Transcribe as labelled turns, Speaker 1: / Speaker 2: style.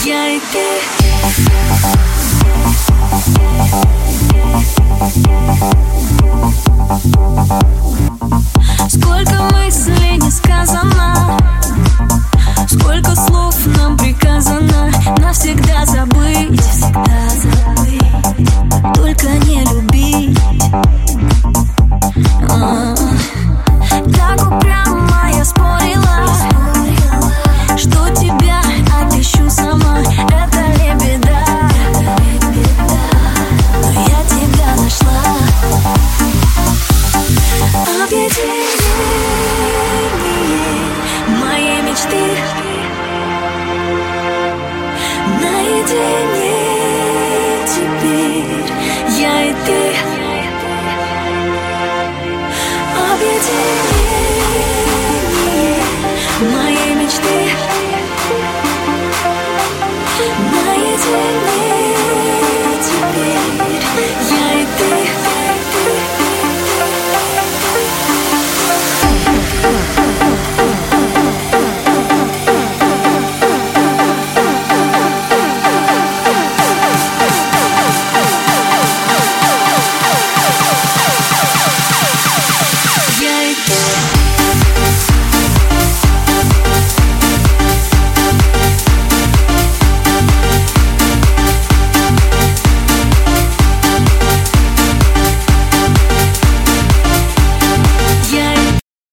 Speaker 1: я и ты. Сколько мыслей не сказано, сколько слов нам приказано навсегда забыть, только не любить. Так упрямо я спорила, что тебя отыщу сама. Это лебеда, но я тебя нашла. Объединение моей мечты наедине.